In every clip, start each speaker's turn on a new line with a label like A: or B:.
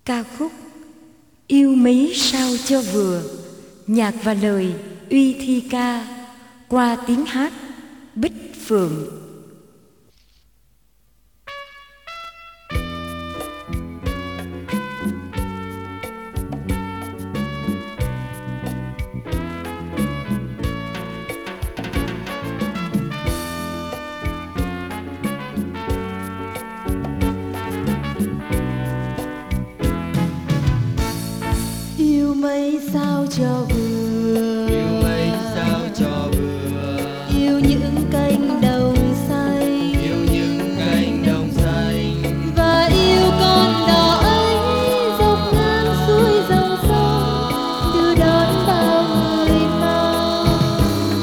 A: Ca khúc Yêu mấy sao cho vừa, nhạc và lời Uy Thi Ca, qua tiếng hát Bích Phượng.
B: Yêu mấy sao cho vừa,
C: yêu mấy sao cho vừa,
B: yêu những cánh đồng xanh,
C: yêu những cánh đồng xanh,
B: và yêu con đò ấy dọc ngang suối dòng sông đưa đón bao người mang.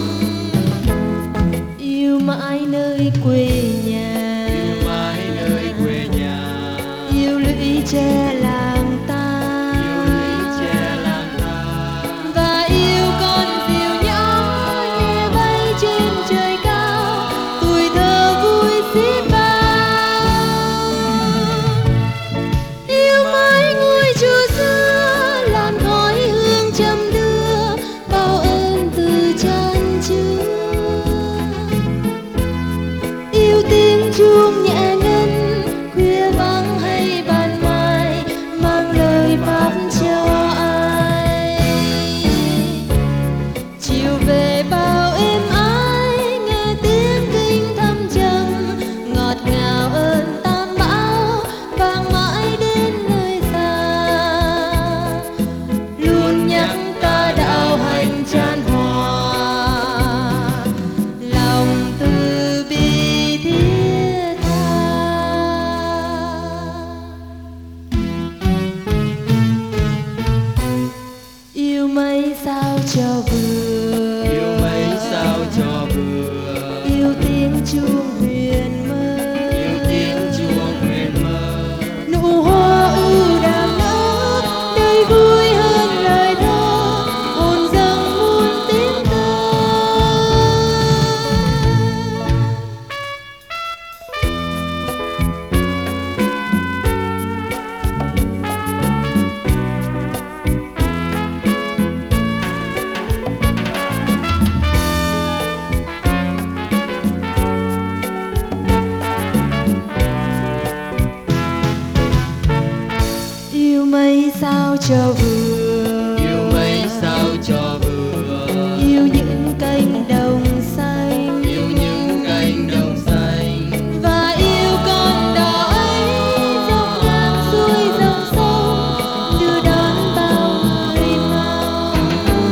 B: Yêu mãi nơi quê nhà,
C: yêu mãi nơi quê nhà,
B: yêu lũy tre làng ta. Tiếng chuông nhẹ ngân khuya vắng hay ban mai mang lời pháp cho ai. Chiều về bao êm ái nghe tiếng kinh thâm trầm ngọt ngào ơn tam bão vang mãi đến nơi xa, luôn nhắc ta đạo hành chan hòa lòng từ bi. Yêu mấy sao cho vừa,
C: yêu mấy sao cho vừa,
B: yêu tiếng chuông huyền mơ,
C: yêu tiếng chuông huyền mơ.
B: Nụ hoa ưu đang nở đời vui hơn lời thơ, hồn dâng muôn tiếng thơ. Yêu mấy sao cho vừa,
C: Yêu mấy sao cho vừa,
B: yêu những cánh đồng xanh,
C: yêu những cánh đồng xanh,
B: và yêu con đò ấy dọc ngang suối dòng sông đưa đón bao người mang.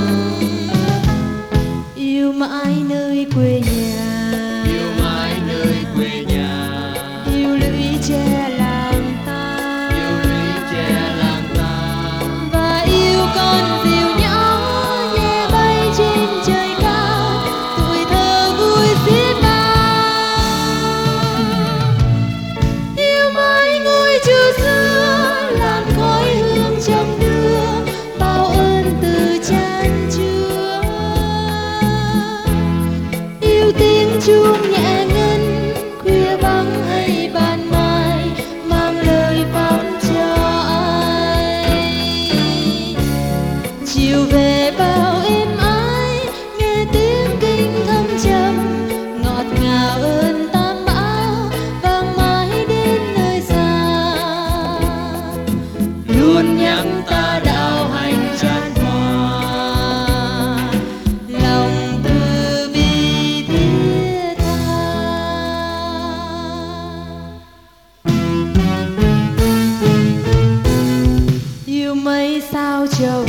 B: Yêu mãi nơi quê nhà,
C: yêu mãi nơi quê nhà,
B: yêu lũy tre làng ta. Và yêu con diều nhỏ nhẹ bay trên trời cao, tuổi thơ vui xiết bao. Yêu mãi ngôi chùa xưa làn khói hương trong đưa bao ơn từ chan chứa. Yêu tiếng chuông nhẹ ngân khuya vắng hay ban mai mang lời pháp cho ai. Chiều về bao êm ái nghe tiếng kinh thâm trầm ngọt ngào ơn tam bão vang mãi đến nơi xa, luôn nhắc ta đạo hành chan hòa lòng từ bi thiết tha. Yêu mấy sao cho